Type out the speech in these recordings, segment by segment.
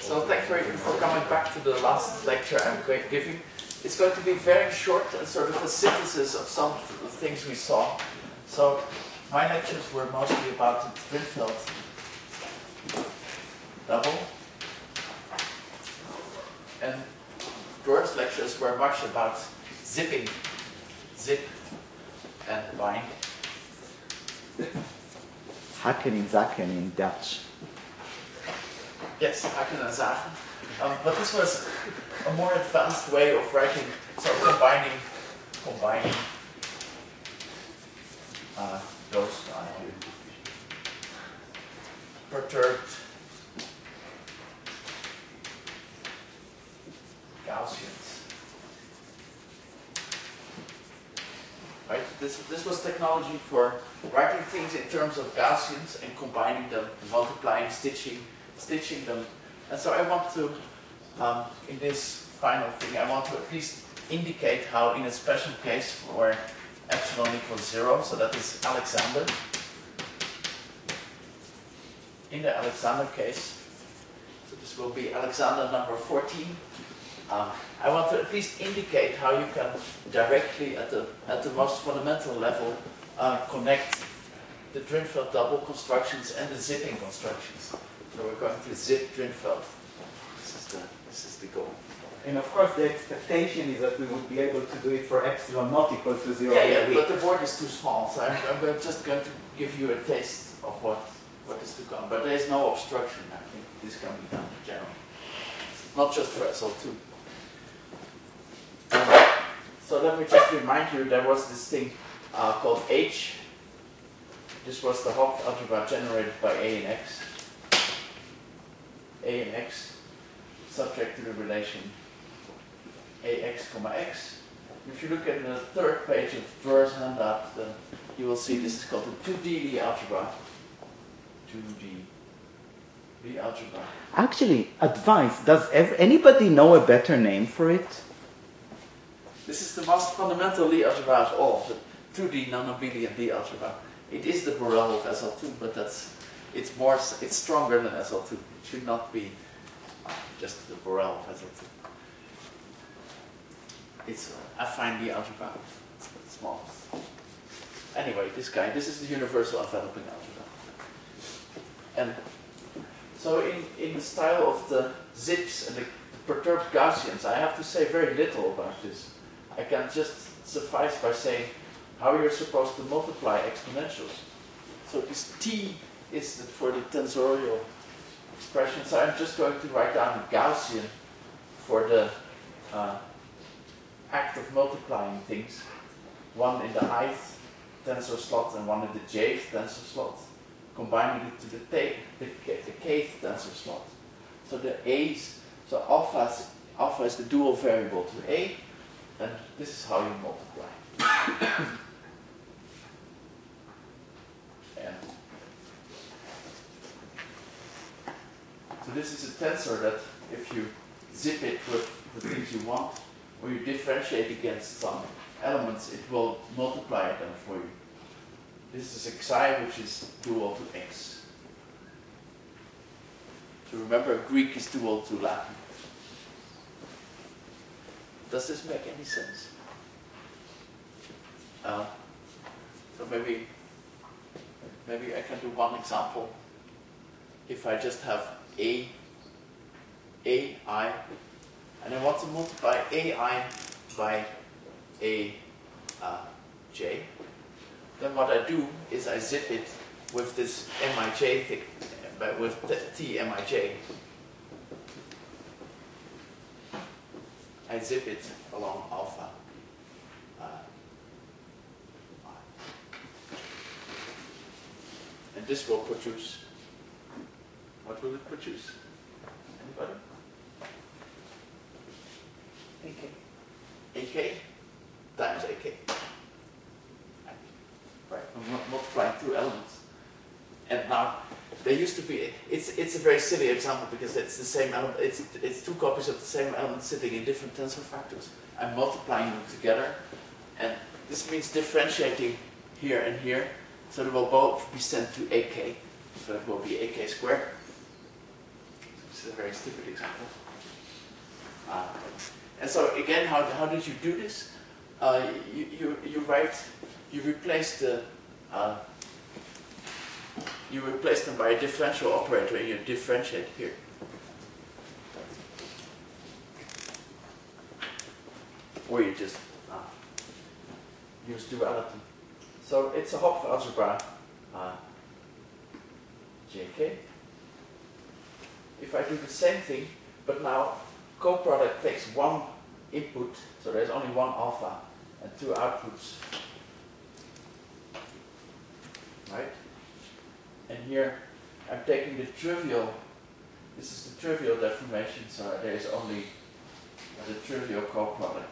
So thanks for coming back to the last lecture I'm going to give you. It's going to be very short and sort of a synthesis of some of the things we saw. So my lectures were mostly about the Drinfeld double. And Door's lectures were much about zipping, zip and bind. Haken in Zaken in Dutch. Yes, haken and zagen. But this was a more advanced way of writing, so combining those perturbed Gaussians. Right? This was technology for writing things in terms of Gaussians and combining them, multiplying, stitching them. And so I want to, in this final thing, I want to at least indicate how in a special case where epsilon equals 0, so that is Alexander. In the Alexander case, so this will be Alexander number 14. I want to at least indicate how you can directly, at the most fundamental level, connect the Drinfeld double constructions and the zipping constructions. So we're going to zip Drinfeld. This is the goal. And of course the expectation is that we would be able to do it for epsilon not equal to 0. Yeah, but the board is too small, so I'm just going to give you a taste of what is to come. But there is no obstruction. I think this can be done in general. Not just for SL2. So let me just remind you, there was this thing called H. This was the Hopf algebra generated by A and X. A and X subject to the relation AX, X. If you look at the third page of Door's handout, then you will see this is called the 2D Lie algebra. 2D Lie algebra. Actually, advice, does anybody know a better name for it? This is the most fundamental Lie algebra of all, the 2D non-abelian Lie algebra. It is the Borel of SL2, but it's stronger than SL2. It should not be just the Borel of SL2. It's affine Lie algebra, it's the smallest. Anyway, this is the universal enveloping algebra. And so in the style of the zips and the perturbed Gaussians, I have to say very little about this. I can just suffice by saying how you're supposed to multiply exponentials. So this T is for the tensorial expression. So I'm just going to write down the Gaussian for the act of multiplying things. One in the ith tensor slot and one in the jth tensor slot. Combining it to the kth tensor slot. So the A's, so alpha is the dual variable to A, and this is how you multiply. And so this is a tensor that if you zip it with the things you want, or you differentiate against some elements, it will multiply them for you. This is xi, which is dual to x. So remember, Greek is dual to Latin. Does this make any sense? So maybe I can do one example. If I just have AI, and I want to multiply AI by AJ, then what I do is I zip it with this Mij thing, with T Mij. I zip it along alpha. And this will produce, what will it produce? Anybody? AK times AK. Right, I'm multiplying two elements. And now, there used to be, it's a very silly example because it's the same element, it's two copies of the same element sitting in different tensor factors. I'm multiplying them together, and this means differentiating here and here, so they will both be sent to AK. So it will be AK squared. This is a very stupid example. And so again, how did you do this? You replace them by a differential operator, and you differentiate here. Or you just use duality. So it's a Hopf algebra JK. If I do the same thing, but now coproduct takes one input, so there's only one alpha and two outputs, right? And here I'm taking the trivial, this is the trivial deformation, so there is only the trivial coproduct.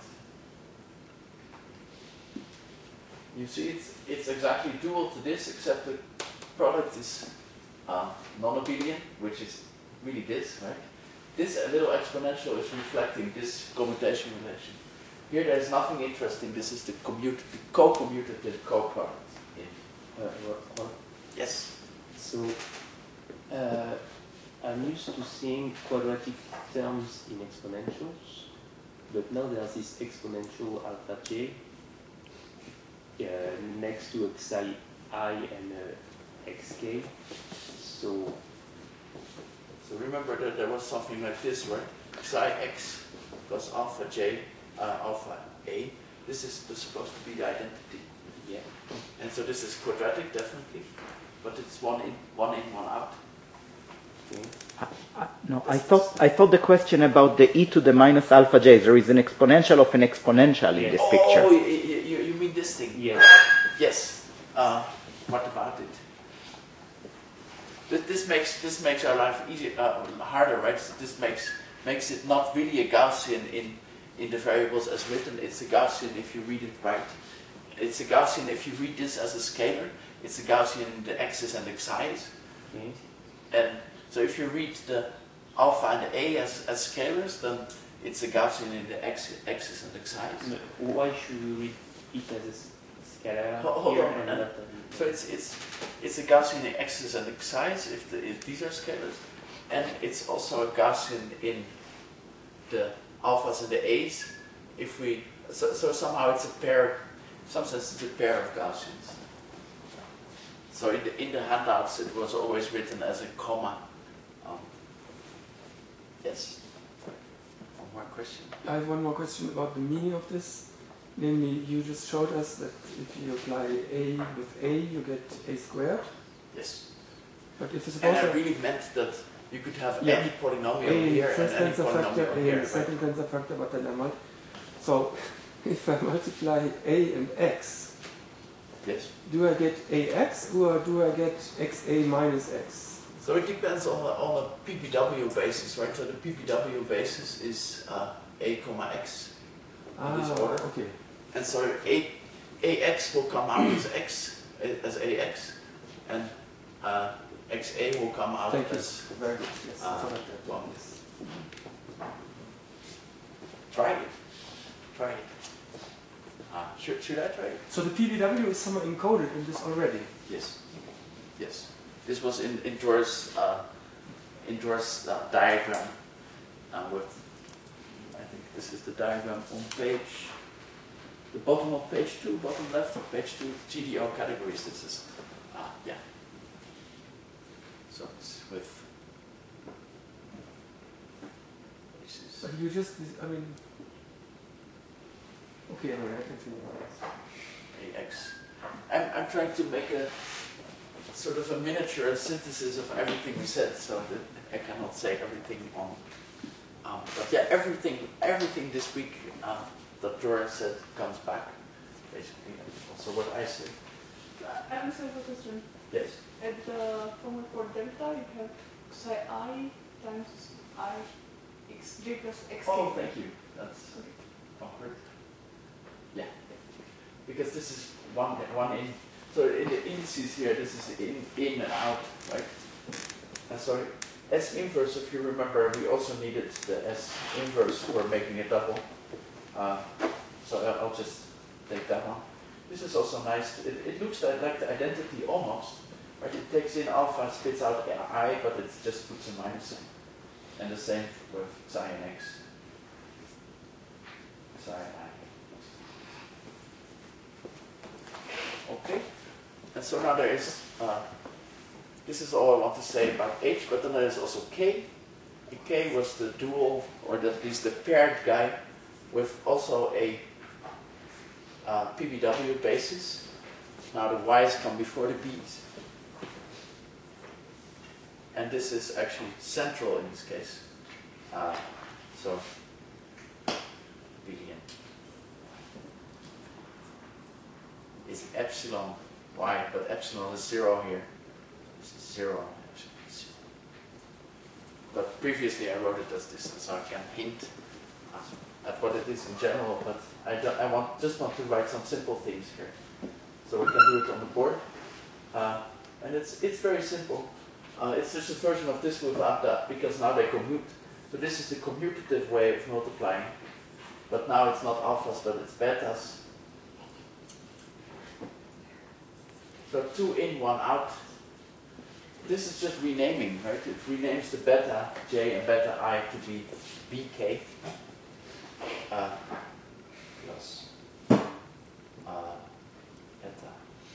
You see it's exactly dual to this, except the product is non-abelian, which is really this, right? This little exponential is reflecting this commutation relation. Here there's nothing interesting. This is the co-commutative coproduct. Yes. So I'm used to seeing quadratic terms in exponentials, but now there's this exponential alpha j next to xi I and xk. So remember that there was something like this, right? Xi x plus alpha j alpha a. This is supposed to be the identity. Yeah. And so this is quadratic, definitely, but it's one in, one out. Okay. No, I thought the question about the e to the minus alpha j, there is an exponential of an exponential in this picture. Oh, you mean this thing? Yeah. Yes. What about it? This makes our life easier, harder, right? This makes it not really a Gaussian in the variables as written. It's a Gaussian if you read it right. It's a Gaussian if you read this as a scalar. It's a Gaussian in the x's and the xi's. Okay. And so if you read the alpha and the a as scalars, then it's a Gaussian in the x's and the xi's. Why should we read it as a scalar Hold here on, and and not so it's a Gaussian in x's and xi's if these are scalars, and it's also a Gaussian in the alphas and the a's. If we so somehow it's a pair. In some sense, it's a pair of Gaussians. So in the handouts, it was always written as a comma. Yes. One more question. I have one more question about the meaning of this. Namely, you just showed us that if you apply a with a, you get a squared. Yes. But if you And suppose I that really meant that you could have Yeah. any polynomial a in here the and first any tensor factor, polynomial a in here. the Right? second tensor factor, but then so if I multiply a and x, Yes. do I get ax or do I get xa minus x? So it depends on a PPW basis, right? So the PPW basis is a comma x in this order. Okay. And so ax will come out as ax, and xa will come out Thank you. as. Very good. Yes. I forgot that. well, Yes. Try it. Try it. Should I try it? So the PBW is somehow encoded in this already. Yes. Yes. This was in Doris' diagram with. I think this is the diagram on page. The bottom of page 2, bottom left of page 2, GDO categories. This is, yeah. So it's with. This is But you just, I mean, okay, anyway, I can figure it out. AX. I'm trying to make a sort of a miniature synthesis of everything we said, so that I cannot say everything on. But yeah, everything this week that Dora said comes back, basically. And also what I said. I also have a question. Yes. At the formula for delta, you have psi I times I x j plus x k. Oh, thank you. That's awkward. Yeah. Because this is one in. So in the indices here, this is in and out, right? And so S inverse, if you remember, we also needed the S inverse for making a double. So I'll just take that one. This is also nice. It looks like the identity almost. Right? It takes in alpha, spits out I, but it just puts a minus in. And the same with psi n x, psi I. Okay, and so now there is, this is all I want to say about H, but then there is also K. And K was the dual, or at least the paired guy, with also a PBW basis. Now the Y's come before the B's. And this is actually central in this case. So, BDN is epsilon y, but epsilon is 0 here. This is 0, epsilon is 0. But previously I wrote it as this, so I can hint at what it is in general, but I just want to write some simple things here. So we can do it on the board. And it's very simple. It's just a version of this without that, because now they commute. So this is the commutative way of multiplying. But now it's not alphas, but it's betas. So 2 in, 1 out. This is just renaming, right? It renames the beta j and beta I to be bk plus eta.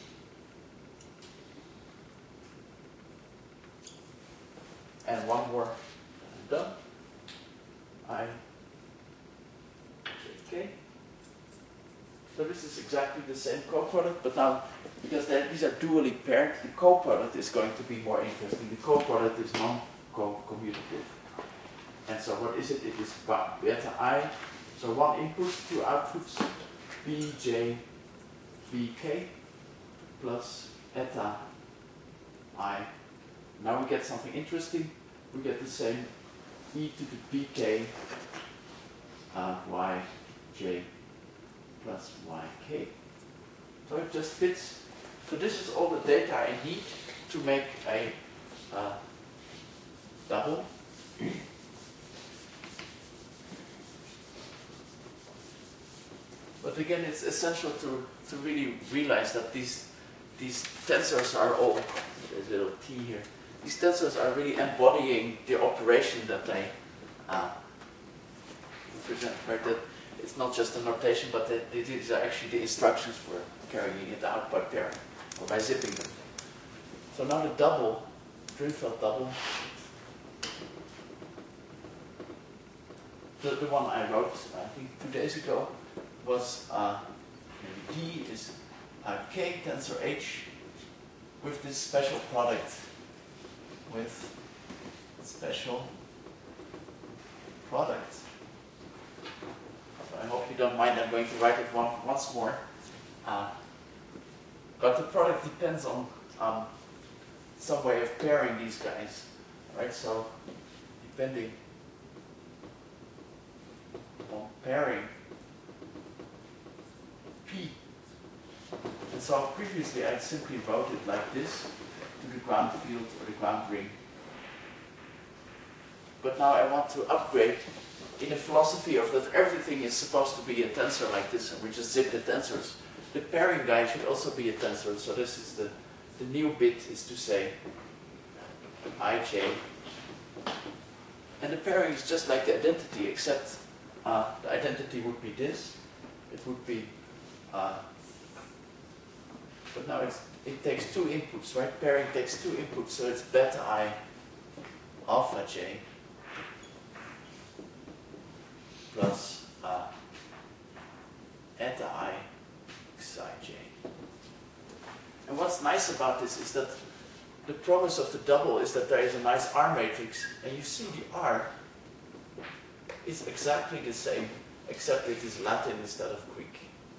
And one more, done. I jk. So this is exactly the same coproduct, but now, because these are dually paired, the coproduct is going to be more interesting. The coproduct is non-commutative. And so what is it? It is beta I. So one input, two outputs, bj, bk, plus eta I. Now we get something interesting. We get the same e to the bk yj plus yk. So it just fits. So this is all the data I need to make a double. But again, it's essential to really realize that these tensors are all, there's a little t here, these tensors are really embodying the operation that they represent, right? That it's not just a notation, but that these are actually the instructions for carrying it out by pairing or by zipping them. So now the double, Drinfeld double, the one I wrote, I think 2 days ago, was D is K tensor H with this special product, with special product. So I hope you don't mind, I'm going to write it once more. But the product depends on some way of pairing these guys, right? So depending on pairing P. And so previously I simply wrote it like this to the ground field or the ground ring. But now I want to upgrade in the philosophy of that everything is supposed to be a tensor like this, and we just zip the tensors. The pairing guy should also be a tensor, so this is the new bit is to say ij. And the pairing is just like the identity, except the identity would be this. It would be, but now it takes 2 inputs, right? Pairing takes 2 inputs, so it's beta I alpha j plus eta I xi j. And what's nice about this is that the promise of the double is that there is a nice R matrix, and you see the R is exactly the same, except it is Latin instead of Greek.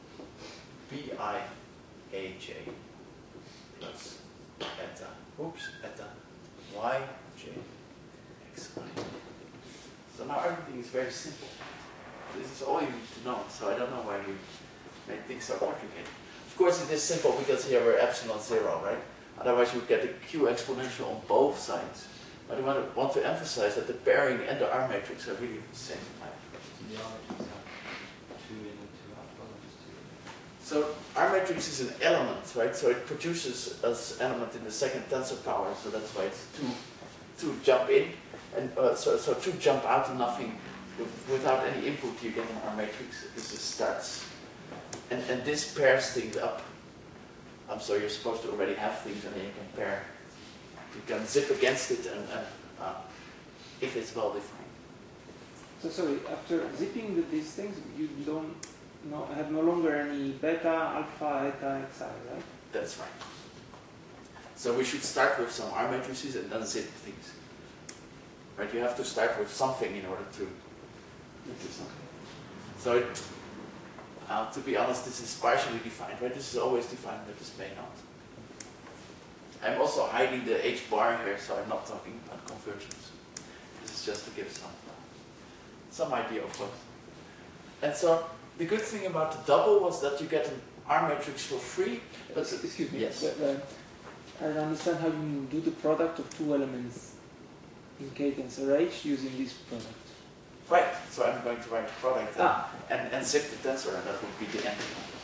Bij plus eta, eta yj xi. So now everything is very simple. This is all you need to know, so I don't know why you make things so complicated. Of course it is simple because here we're epsilon 0, right? Otherwise you would get the Q exponential on both sides. But I want to emphasize that the pairing and the R matrix are really the same type. The R matrix have 2 in and 2 out, well, just 2. So R matrix is an element, right? So it produces as element in the second tensor power, so that's why it's 2 jump in. And so to jump out of nothing without any input, you get an R matrix. This is starts. And this pairs things up. So you're supposed to already have things, and then you can pair. You can zip against it, and if it's well defined. So sorry, after zipping these things, you don't have no longer any beta, alpha, eta, xi, right? That's right. So we should start with some R matrices and then zip things. Right? You have to start with something in order to do something. So to be honest, this is partially defined, right? This is always defined, but this may not. I'm also hiding the H bar here, so I'm not talking about conversions. This is just to give some idea of what. And so the good thing about the double was that you get an R matrix for free. But excuse me. Yes. I don't understand how you do the product of two elements in K tensor H using this product. Right, so I'm going to write the product and zip the tensor, and that would be the end.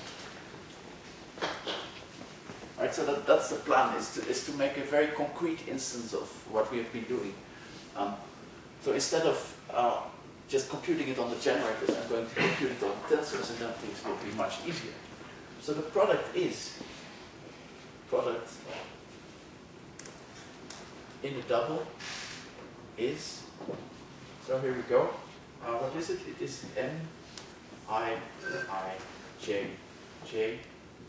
Right, so that's the plan, is to make a very concrete instance of what we have been doing. So instead of just computing it on the generators, I'm going to compute it on tensors, and then things will be much easier. So the product in the double is, so here we go. What is it? It is M, I, J, J,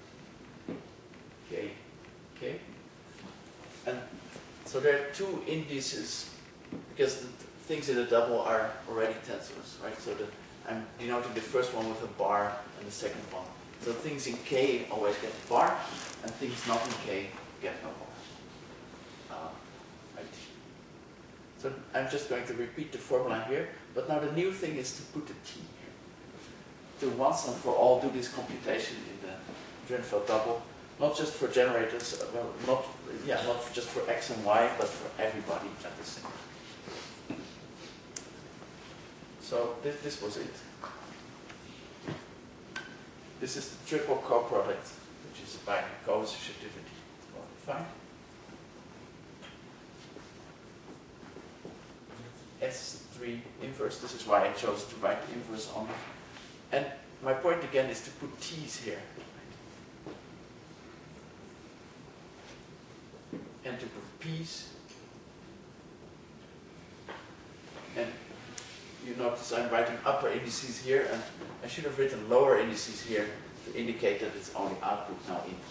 K, K. And so there are two indices, because the things in the double are already tensors, right? So I'm denoting the first one with a bar and the second one. So things in K always get a bar, and things not in K get no bar. Right. So I'm just going to repeat the formula here, but now the new thing is to put a T here. To once and for all do this computation in the Drinfeld double, not just for generators, not just for X and Y, but for everybody at the same time. So this was it. This is the triple coproduct, which is by co-associativity. Fine. S3 inverse, this is why I chose to write the inverse on it. And my point again is to put T's here. And to put P's. And you notice I'm writing upper indices here, and I should have written lower indices here to indicate that it's only output, now input.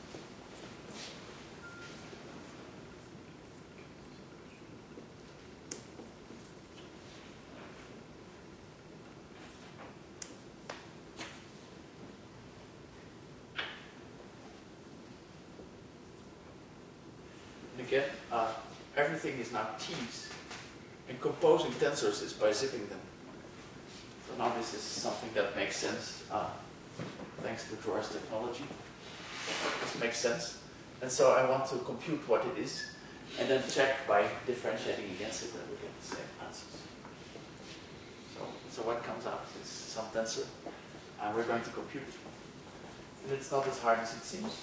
And again, everything is now T's. And composing tensors is by zipping them. So now this is something that makes sense, thanks to Drawers technology. This makes sense. And so I want to compute what it is, and then check by differentiating against it that we get the same answers. So what comes out is some tensor, and we're going to compute it. And it's not as hard as it seems.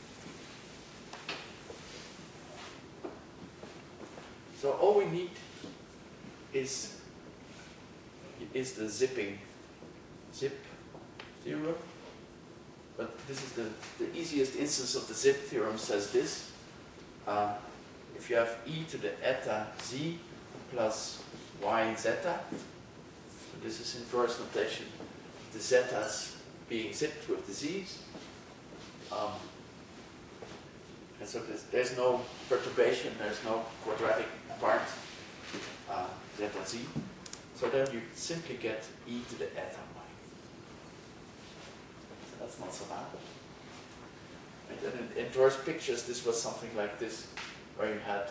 So all we need is the zipping zip theorem. But this is the easiest instance of the zip theorem says this. If you have e to the eta z plus y zeta, so this is in Drawers notation, the zetas being zipped with the z's. And so there's no perturbation, there's no quadratic part, zeta z. So then you simply get e to the eta y. So that's not so bad. And in Drawers pictures, this was something like this, where you had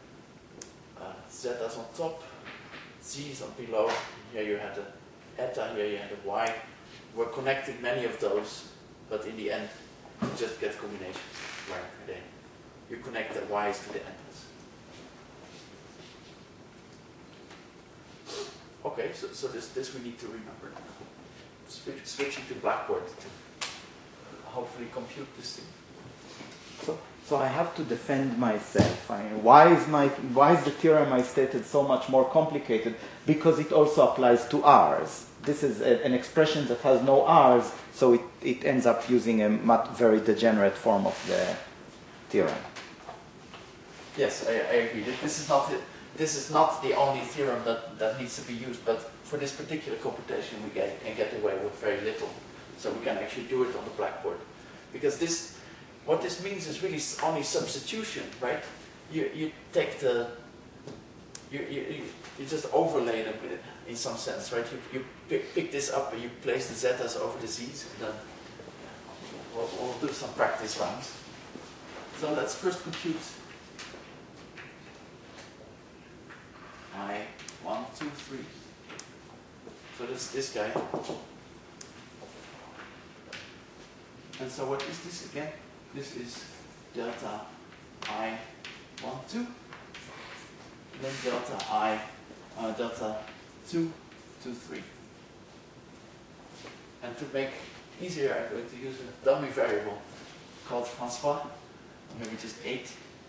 zetas on top, z's on below. Here you had a eta, here you had a y. We're connecting many of those, but in the end, you just get combinations where you connect the y's to the etas. Okay, so this we need to remember. Switching to Blackboard to hopefully compute this thing. So I have to defend myself. Why is the theorem I stated so much more complicated? Because it also applies to R's. This is an expression that has no R's, so it ends up using a very degenerate form of the theorem. Yes, I agree. This is not the only theorem that needs to be used, but for this particular computation we can get away with very little. So we can actually do it on the blackboard. Because what this means is really only substitution, right? You take you just overlay them with it in some sense, right? You pick this up and you place the zetas over the z's, and then we'll do some practice rounds. So let's first compute I 1, 2, 3. So that's this guy. And so what is this again? This is delta I 1, 2. And then delta 2, 2, 3. And to make easier, I'm going to use a dummy variable called Francois, or maybe just 8,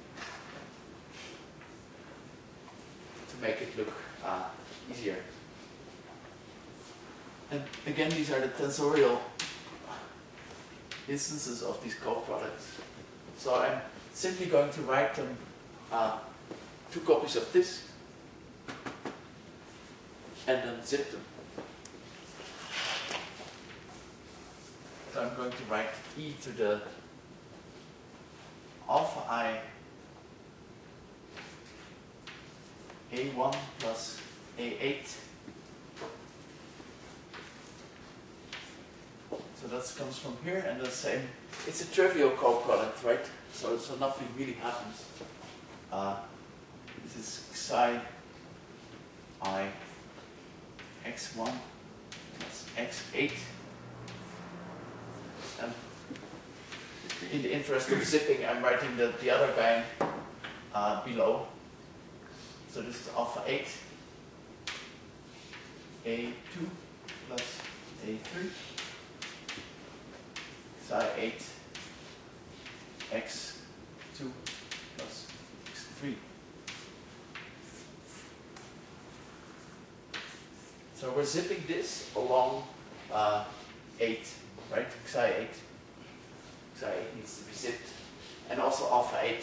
to make it look easier. And again, these are the tensorial instances of these coproducts. So I'm simply going to write them 2 copies of this and then zip them. So I'm going to write e to the alpha I A1 plus A8. So that comes from here, and the same. It's a trivial coproduct, right? So nothing really happens. This is psi I x1 plus x8. And in the interest of zipping, I'm writing the other guy below. So this is alpha 8 A2 plus A3 psi 8 x2 plus x3. So we're zipping this along 8, right? Psi 8. Psi 8 needs to be zipped. And also alpha 8.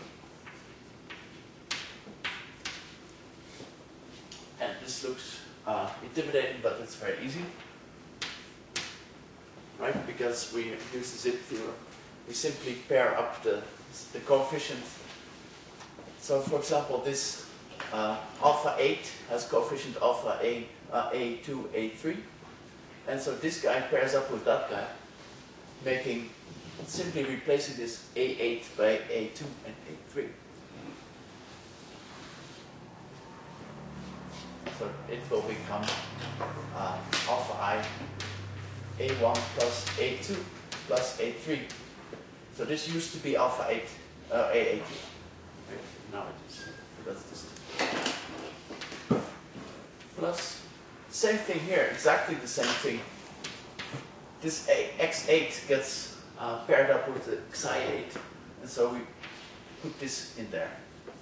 And this looks intimidating, but it's very easy. Right? Because we use the zip theorem. We simply pair up the coefficient. So for example, this alpha 8 has coefficient alpha A2, A3. And so this guy pairs up with that guy, simply replacing this A8 by A2 and A3. So it will become alpha I A1 plus A2 plus A3. So this used to be alpha 8, A8. Now it is. That's this. Plus, same thing here, exactly the same thing. This x8 gets paired up with the psi 8, and so we put this in there.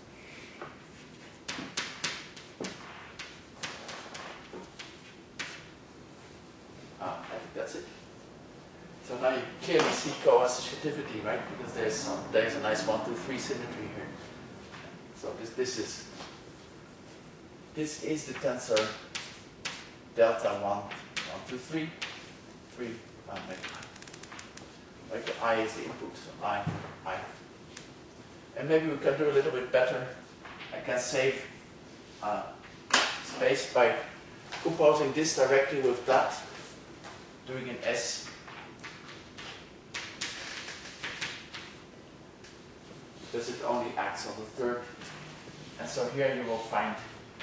I think that's it. So now you clearly see coassociativity, right? Because there's a nice 1, 2, 3 symmetry here. So this is the tensor delta 1, 1, 2, 3, 3, like I is the input, so I. And maybe we can do a little bit better. I can save space by composing this directly with that, doing an S. Because it only acts on the third. And so here you will find,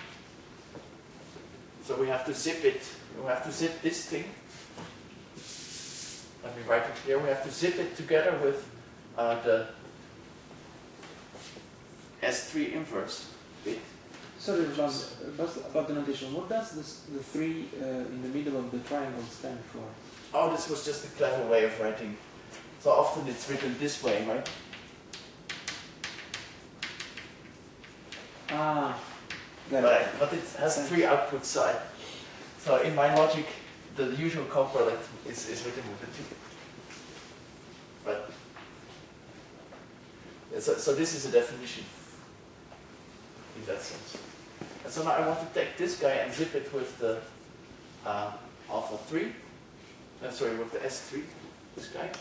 so we have to zip it, we have to zip this thing. Let me write it here. We have to zip it together with the S3 inverse bit. Sorry, about the notation. What does the 3 in the middle of the triangle stand for? Oh, this was just a clever way of writing. So often it's written this way, right? Ah, got it. But it has 3 outputs, so in my logic, the usual coproduct is written with the 2. But yeah, so this is a definition in that sense. And so now I want to take this guy and zip it with the alpha 3. Sorry, with the S3. This guy.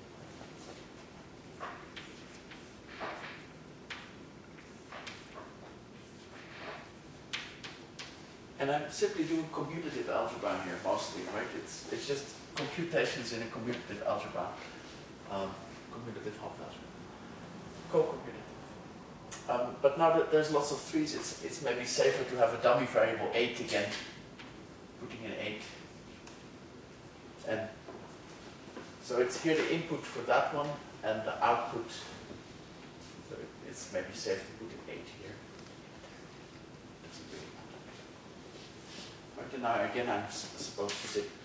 And I'm simply doing commutative algebra here mostly, right? It's just computations in a commutative algebra, commutative Hopf algebra, co-commutative. But now that there's lots of 3's, it's maybe safer to have a dummy variable 8 again, putting in 8. And so it's here the input for that one and the output. So it's maybe safe to put in 8 here. Right, and now again I'm supposed to zip.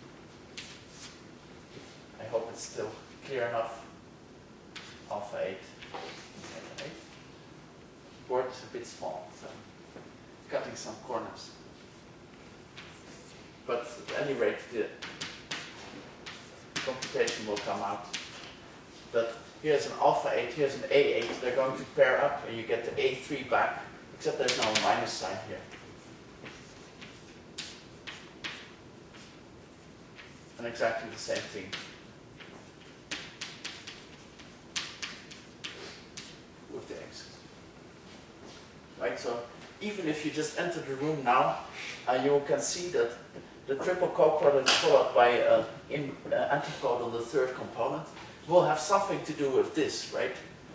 I hope it's still clear enough. Alpha 8. Beta 8. Board is a bit small, so cutting some corners. But at any rate, the computation will come out. But here's an alpha 8, here's an A8. They're going to pair up and you get the A3 back, except there's now a minus sign here. And exactly the same thing. With the X's. Right, so even if you just enter the room now, you can see that the triple coproduct followed by antipode, the third component, will have something to do with this, right?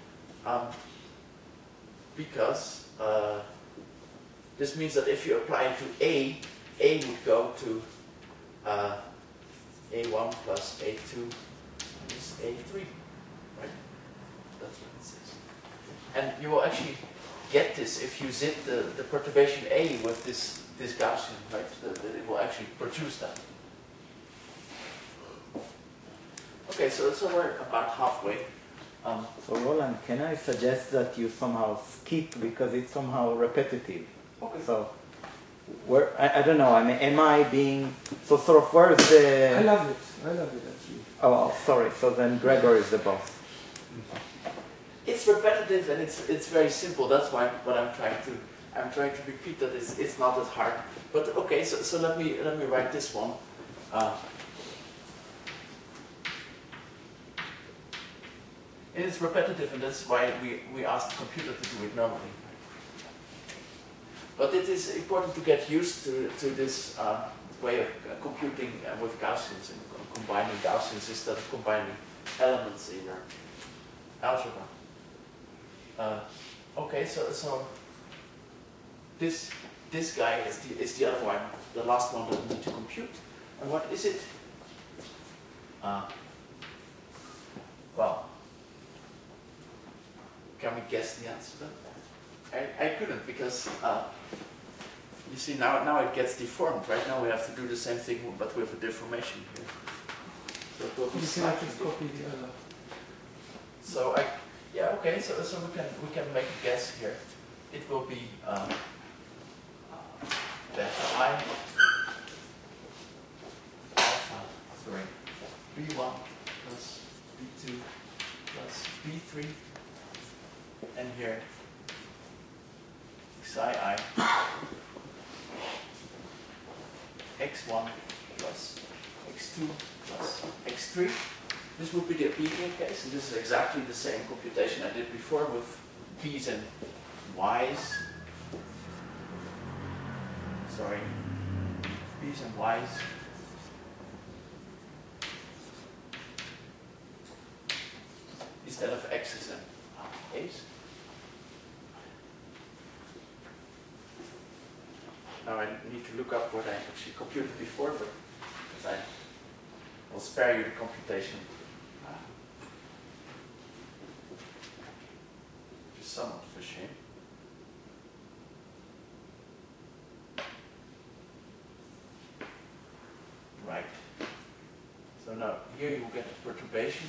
Because this means that if you apply it to A would go to A1 plus A2 is A3, right? That's what it says. And you will actually get this if you zip the perturbation A with this Gaussian, right? That it will actually produce that. Okay, so we're about halfway. So Roland, can I suggest that you somehow skip because it's somehow repetitive? Okay. So, where I don't know. I mean, am I being so sort of? Where's the? I love it actually. Oh, sorry. So then Gregor is the boss. It's repetitive and it's very simple. That's why what I'm trying to repeat that it's not as hard. But okay, so let me write this one. And it's repetitive, and that's why we asked the computer to do it normally. But it is important to get used to this way of computing with Gaussians and combining Gaussians instead of combining elements in your algebra. Okay, so this guy is the other one, the last one that we need to compute. And what is it? Well, can we guess the answer then? I couldn't because you see now it gets deformed. Right now we have to do the same thing but with a deformation here. So it will be You can slightly just copy the other. So okay, so we can make a guess here. It will be beta I alpha 3 B1 plus B2 plus B3 and here xi I x1 plus x2 plus x3. This would be the Abelian case, and this is exactly the same computation I did before with p's and y's. Sorry, p's and y's. Instead of x's and a's. Now I need to look up what I actually computed before, but because I will spare you the computation. Just somewhat of a shame. Right. So now here you will get a perturbation,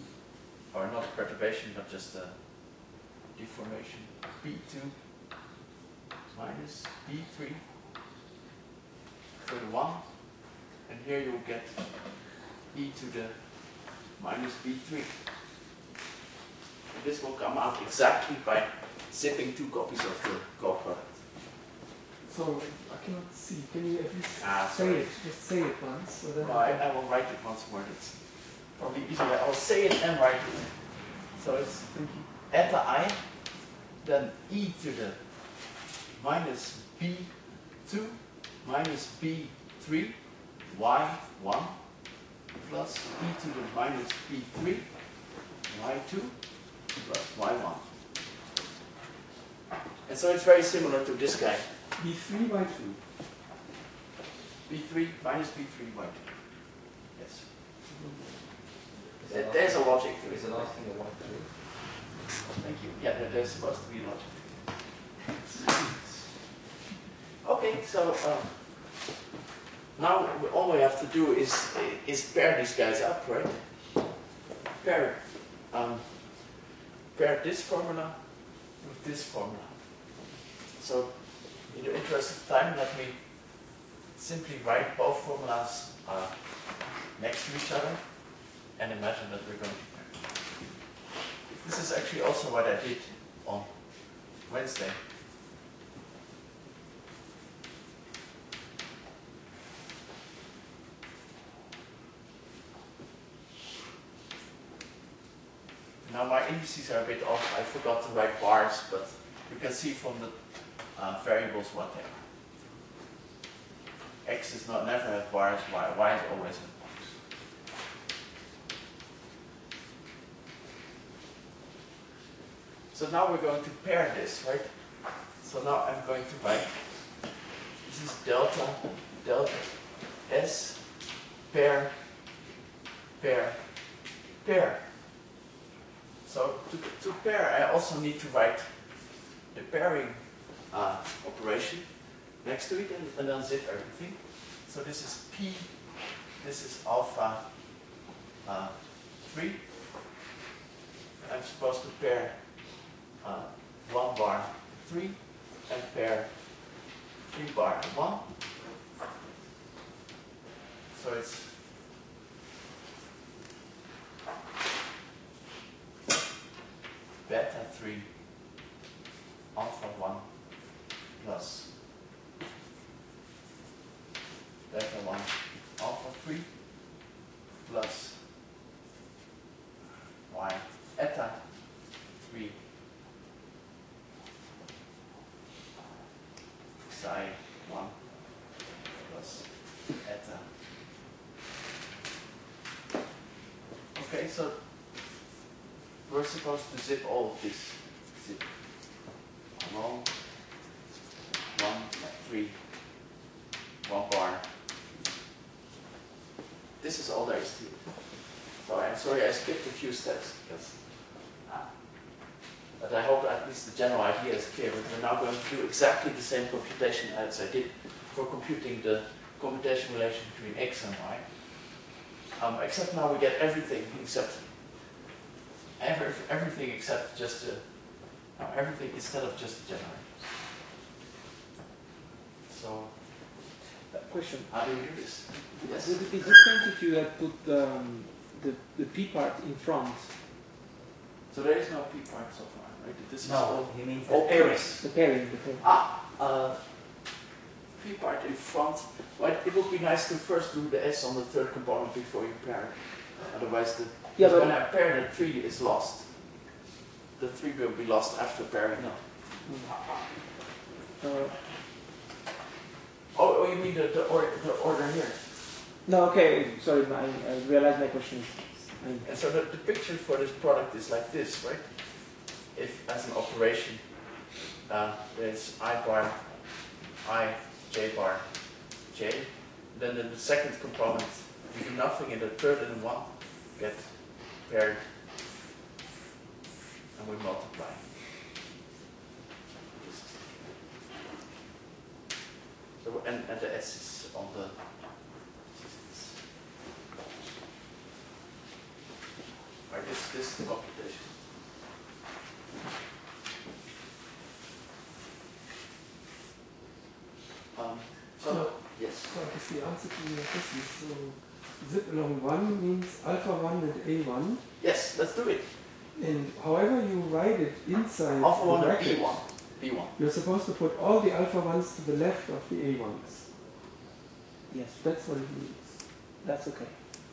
or not a perturbation, but just a deformation B2 minus B3 for the 1, and here you will get e to the minus B3. And this will come out exactly by zipping 2 copies of the co-product. So I cannot see. Can you at least Ah, say sorry. it? Just say it once. So then Well, I will write it once more. It's probably easier. I will say it and write it. So it's Thank you. eta I, then e to the minus b2 minus b3 y1 plus e to the minus b3 y2 plus y1. And so it's very similar to this guy. B3 by 2. b3 minus b3 y2. Yes. Is the There's a last logic to thing- it. Is the last thing a 1, 2? Thank you. Yeah, there's supposed to be logic. Okay, so now all we have to do is pair these guys up, right? Pair this formula with this formula. So, in the interest of time, let me simply write both formulas next to each other and imagine that we're going to pair. This is actually also what I did on Wednesday. Now my indices are a bit off. I forgot to write bars, but you can see from the variables what they are. X is not never have bars, y is always have bars. So now we're going to pair this, right? So now I'm going to write, this is delta S pair. So to pair, I also need to write the pairing operation next to it and then zip everything. So this is P, this is alpha 3. I'm supposed to pair 1 bar 3 and pair 3 bar 1. So it's beta 3 alpha 1 plus beta 1 alpha 3 plus y eta 3 psi 1 plus eta. Okay, so we're supposed to zip all of this. Zip along 1, 3, 1 bar. This is all there is to it. So I'm sorry I skipped a few steps because, but I hope at least the general idea is clear. We're now going to do exactly the same computation as I did for computing the computation relation between x and y. Except now we get everything except everything except just everything instead of just the generators. So Question. how do we do this? Yes. Would it be different if you had put the P part in front? So there is no p part so far, right? This is No, all he means all the pairs. The pairing. P part in front. Well, it would be nice to first do the S on the third component before you pair it. Otherwise, Yeah, but when I pair the 3 is lost. The 3 will be lost after pairing. No. Oh, you mean the order here? No, okay. Sorry, I realized my question. And so the picture for this product is like this, right? If as an operation, there's I bar, I, J bar, J. Then in the second component, you do nothing, and the third and 1 get paired, and we multiply. So, and the S is on the. Right, this is the computation. that's the answer to your question. So zip along 1 means alpha 1 and A1. Yes, let's do it. And however you write it inside Alpha the 1 and bracket, B1. B1. you're supposed to put all the alpha 1s to the left of the A1s. Yes, That's what it means. that's okay.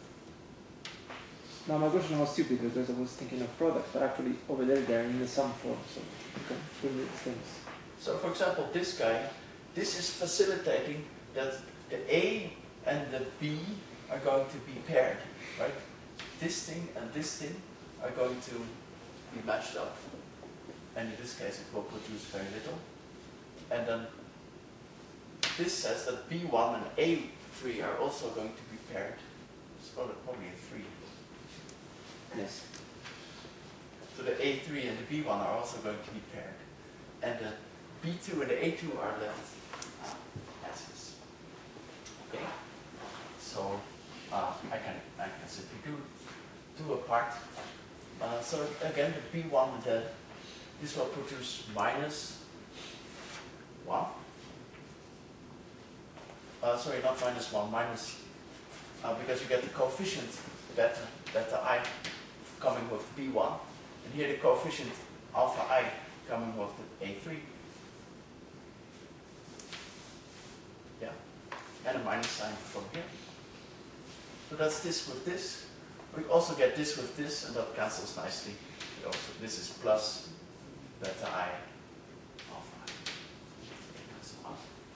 Now my question was stupid because I was thinking of products, but actually over there they're in the sum form, so you can do these things. So for example, this guy, this is facilitating that the A and the B are going to be paired, right? This thing and this thing are going to be matched up. And in this case it will produce very little. And then this says that B1 and A3 are also going to be paired. It's probably a 3. Yes. So the A3 and the B1 are also going to be paired. And the B2 and the A2 are left as is. Okay? So I can simply do a part. So again, the B1 and this will produce minus 1. Sorry, not minus 1, minus, because you get the coefficient beta I coming with B1, and here the coefficient alpha I coming with the A3. Yeah, and a minus sign from here. So that's this with this. We also get this with this, and that cancels nicely. This is plus beta I alpha I. So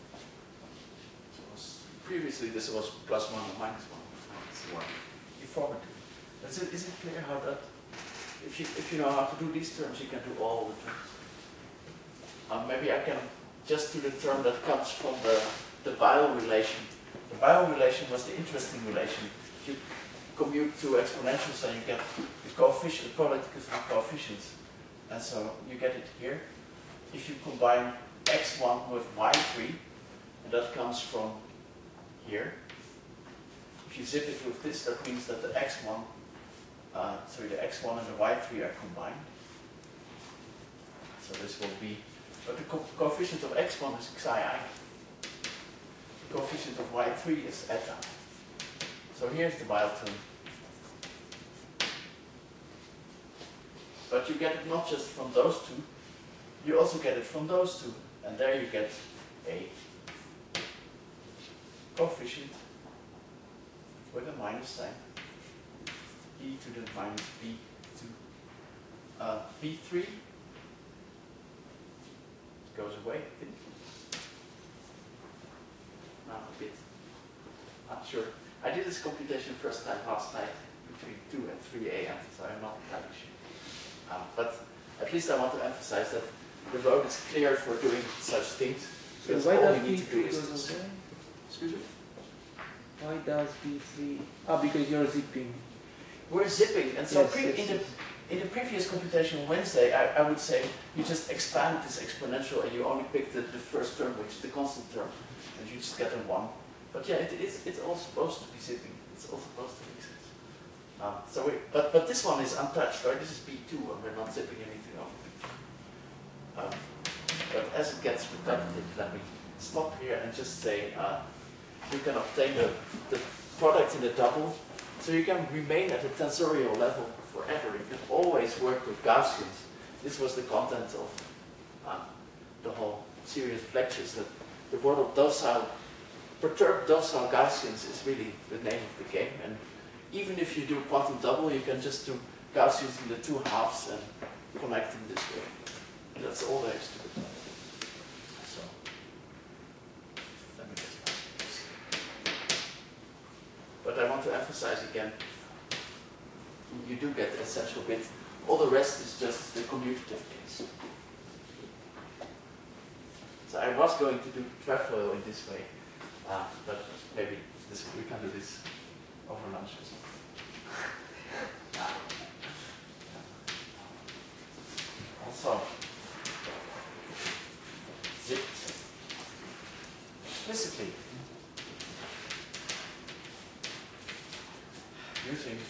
previously this was plus 1 and minus 1. Minus 1. Deformity. Is it clear how that, if you know how to do these terms, you can do all the terms. Maybe I can just do the term that comes from the Weyl relation. The Weyl relation was the interesting relation. You commute two exponentials and you get the coefficient, the product of the coefficients. And so you get it here. If you combine x1 with y3, and that comes from here. If you zip it with this, that means that the x1, the x1 and the y3 are combined. So this will be, but the coefficient of x1 is xi I. The coefficient of y3 is eta. So here's the Weyl term. But you get it not just from those two, you also get it from those two. And there you get a coefficient with a minus sign, e to the minus b to b3 goes away, I think. Now a bit, not sure. I did this computation first time last night between 2 and 3 a.m., so I'm not entirely sure. But at least I want to emphasize that the vote is clear for doing such things. So Because why all does we need to do B3 is goes this. away? Excuse me? Why does B3? Because you're zipping. We're zipping, and so Yes, yes. in the previous computation on Wednesday, I would say you just expand this exponential and you only pick the first term, which is the constant term, and you just get a 1. But yeah, it's all supposed to be zipping. It's all supposed to be zipping. But this one is untouched, right? This is B2, and we're not zipping anything over. But as it gets repetitive, let me stop here and just say you can obtain the product in the double. So you can remain at the tensorial level forever. You can always work with Gaussians. This was the content of the whole series of lectures, that the word of docile, perturbed docile Gaussians is really the name of the game. And even if you do quantum double, you can just do Gaussians in the two halves and connect them this way. And that's all there is to it. So, let me just write this. But I want to emphasize again, you do get the essential bit. All the rest is just the commutative case. So I was going to do trefoil in this way, but maybe we can do this over lunch or something. Also, zipped explicitly using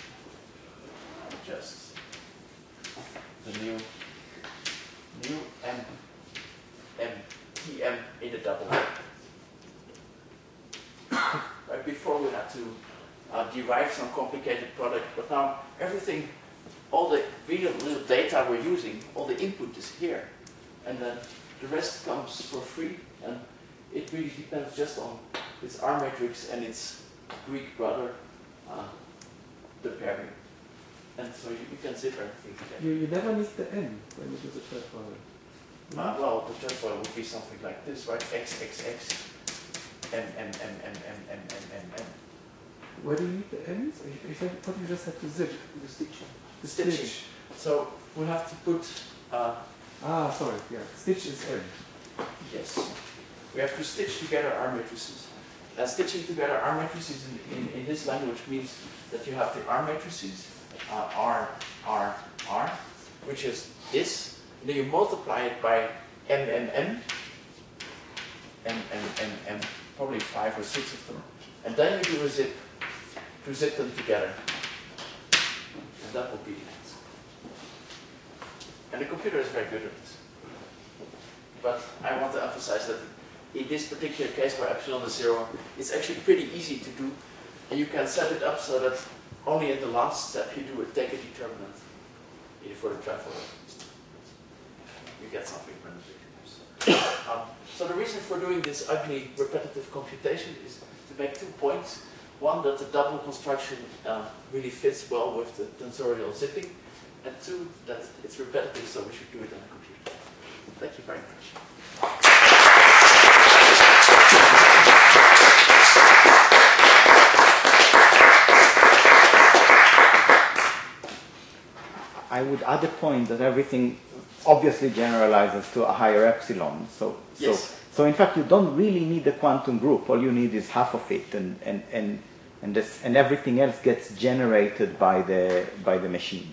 just the new TM in the double. before we had to derive some complicated product, but now everything, all the really little data we're using, all the input is here. And then the rest comes for free, and it really depends just on its R matrix and its Greek brother, the pairing. And so you can zip everything together. You never need the n when you do the trefoil. Well, the trefoil would be something like this, right? X, X, X, M, M, M, M, M, M, M, M, M. Where do you need the n's? I thought you just had to zip. The stitching. The Stitching. stitch. So we have to put, Sorry, yeah. Stitch is n. yes, we have to stitch together R matrices. Stitching together R matrices in this language means that you have the R matrices, R, R, R, which is this, and then you multiply it by M, M, M, M, M, M, M, probably 5 or 6 of them, and then you do a zip to zip them together, and that will be the answer. And the computer is very good at this. But I want to emphasize that in this particular case where epsilon is 0, it's actually pretty easy to do, and you can set it up so that only in the last step you do take a determinant for the trefoil. You get something randomly. So the reason for doing this ugly repetitive computation is to make 2 points. One, that the double construction really fits well with the tensorial zipping, and 2, that it's repetitive, so we should do it on a computer. Thank you very much. I would add a point that everything obviously generalizes to a higher epsilon. Yes. So in fact, you don't really need a quantum group. All you need is half of it, and everything else gets generated by the machine.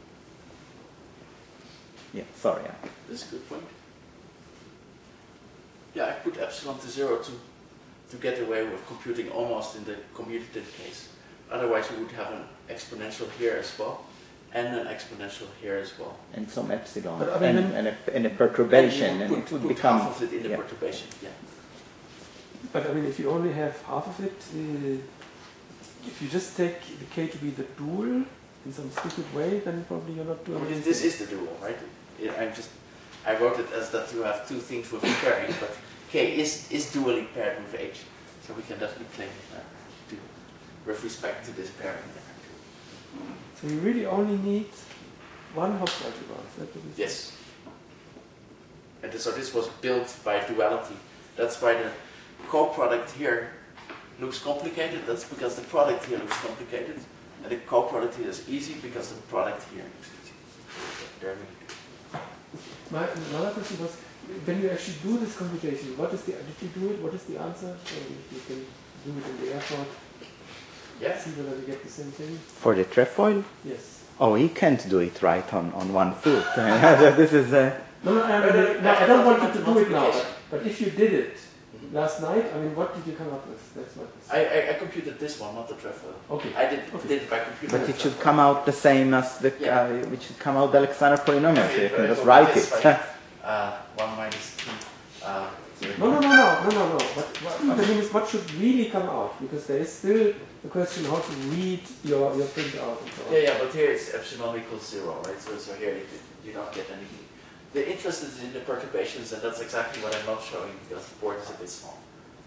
Yeah. Sorry. This is a good point. Yeah, I put epsilon to 0 to get away with computing almost in the commutative case. Otherwise, you would have an exponential here as well, and an exponential here as well. And some epsilon, But, I mean, and a perturbation, And you and it would put become half of it in the yeah. perturbation. Yeah. But I mean, if you only have half of it, if you just take the k to be the dual in some stupid way, then probably you're not doing Well, anything. this is the dual, right? I wrote it as that you have 2 things with pairing, but K is dually paired with H, so we can definitely claim with respect to this pairing. So you really only need one Hopf algebra. Is that what you said? Yes. And so this was built by duality. That's why the co-product here looks complicated. That's because the product here looks complicated, and the co-product here is easy because the product here looks easy. There we go. Another question was, when you actually do this computation, did you do it? What is the answer? So you can do it in the airport. Yeah. See whether we get the same thing. For the trefoil? Yes. Oh, he can't do it right on 1 foot. This is No, I don't want you to do it now. But if you did it last night, I mean, what did you come up with? That's my question. I computed this one, not the trefoil. Okay. I did it by computer. But it should come out the same as the it should come out the Alexander polynomial. So you can just Well, write this, it. right? 1 minus 2. No. What I mean is, what should really come out? Because there is still the question how to read your printout and so on. Yeah, but here it's epsilon equals 0, right? So here you don't get anything. The interest is in the perturbations, and that's exactly what I'm not showing because the board is a bit small.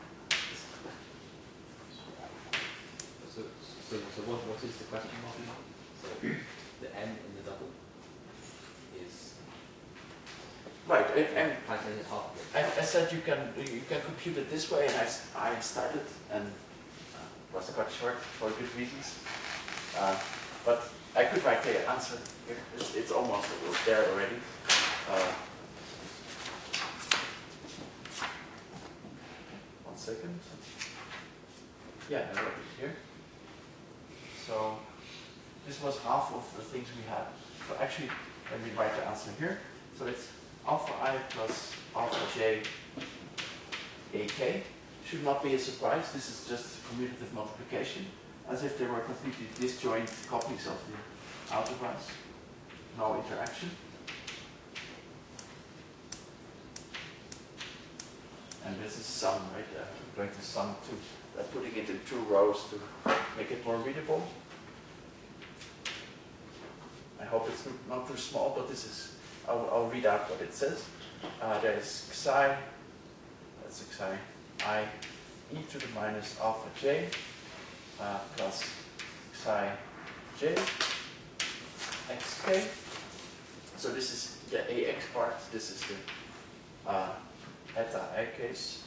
So what is the question mark? So the n in the double is Right, and calculated half of it. I said you can compute it this way, and I started and was cut short for good reasons. But I could write the answer here. It's almost there already. One second. Yeah, I wrote it here. So this was half of the things we had. So actually, let me write the answer here. So it's alpha I plus alpha j ak. Should not be a surprise. This is just commutative multiplication, as if they were completely disjoint copies of the algebras. No interaction. And this is sum, right? I'm going to sum 2. putting it in 2 rows to make it more readable. I hope it's not too small, but this is, I'll read out what it says. There is psi, that's psi I e to the minus alpha j plus psi j xk. So this is the ax part, this is the eta I case.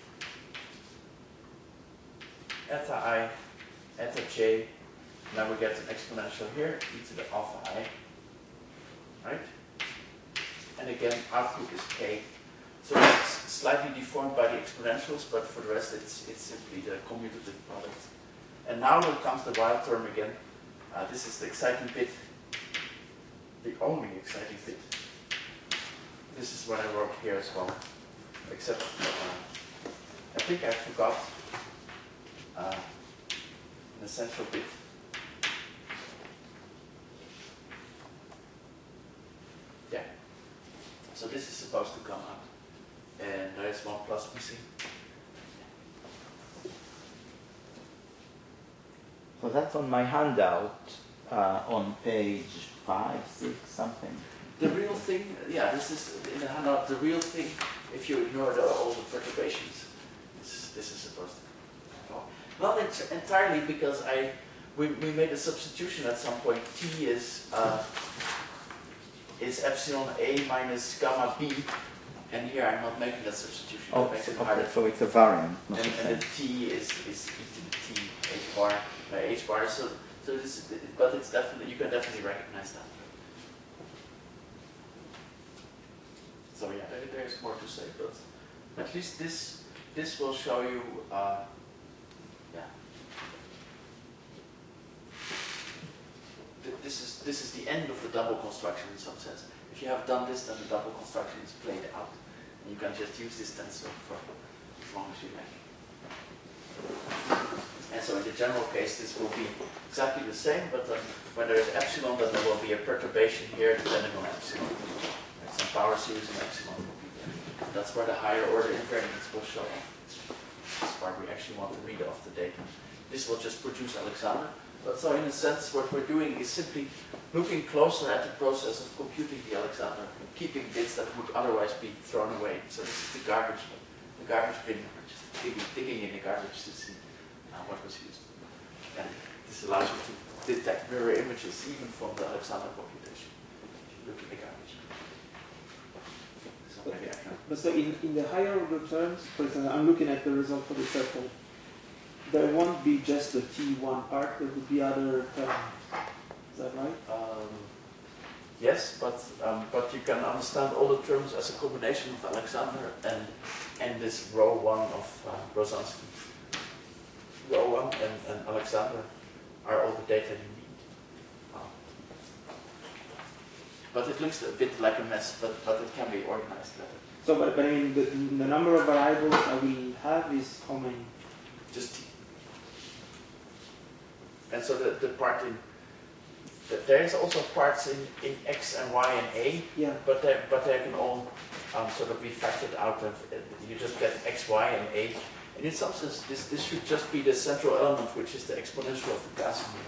Eta I, eta j, now we get an exponential here, e to the alpha I, right? And again, output is k. So it's slightly deformed by the exponentials, but for the rest it's simply the commutative product. And now here comes the wild term again. This is the exciting bit, the only exciting bit. This is what I wrote here as well, except I think I forgot an essential bit. Yeah. So this is supposed to come out, and there is 1 plus missing. So that's on my handout on page 5, 6, something. The real thing, yeah, this is in the handout. The real thing, if you ignore all the perturbations, this is supposed to come. Not entirely, because we made a substitution at some point. T is epsilon A minus gamma B, and here I'm not making that substitution. Oh, okay, so it's a variant. Not And the T is e to the T h bar by h bar. So this, but it's definitely, you can definitely recognize that. So yeah, there's more to say, but at least this will show you, yeah. This is the end of the double construction in some sense. If you have done this, then the double construction is played out, and you can just use this tensor for as long as you like. And so in the general case, this will be exactly the same, but when there is epsilon, then there will be a perturbation here depending on epsilon. Some power series in epsilon will be there. That's where the higher order invariants will show up. This part we actually want to read off the data. This will just produce Alexander. But so in a sense, what we're doing is simply looking closer at the process of computing the Alexander, keeping bits that would otherwise be thrown away. So this is the garbage bin. We're just digging in the garbage to see what was used. And this allows you to detect mirror images even from the Alexander computation. If you look at the garbage. So maybe I can. But so in the higher order terms, for example, I'm looking at the result for the circle. There won't be just the T1 part, there would be other terms. Is that right? Yes, but you can understand all the terms as a combination of Alexander and this row 1 of Brozanski. Row 1 and Alexander are all the data you need. But it looks a bit like a mess, but it can be organized better. So, but I mean, the number of variables I will have is how many? Just T. And so the part in, there is also parts in X and Y and A, Yeah. but they can all sort of be factored out of, you just get X, Y, and A. And in some sense, this should just be the central element, which is the exponential of the Casimir.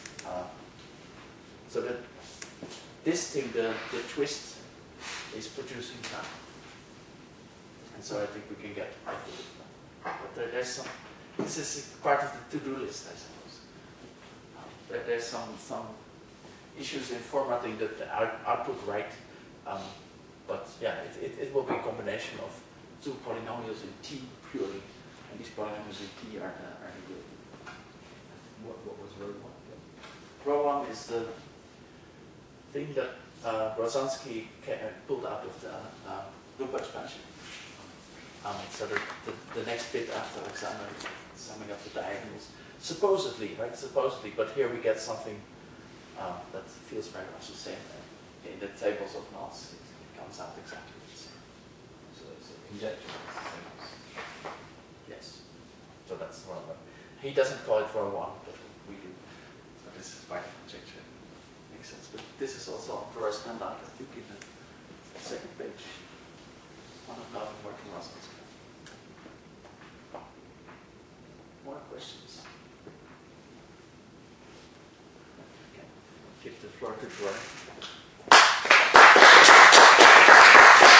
So that this thing, the twist, is producing that. And so I think we can get right to it. But there's some, this is part of the to-do list, I suppose. There's some issues in formatting the output right. But yeah, it will be a combination of 2 polynomials in T purely. And these polynomials in T are the good. What was row 1? Row 1 is the thing that Brozanski pulled out of the loop expansion. So the next bit after Alexander is summing up the diagonals. Supposedly, right? Supposedly, but here we get something that feels very much the same. In the tables of knots, it comes out exactly the same. So it's a conjecture. It's the same as- Yes. So that's row 1. He doesn't call it row 1, but we do. So this is by conjecture. Makes sense. But this is also on Torres handout, I think, in the second page. One of Melvin working Russell's. give the floor to Jordan.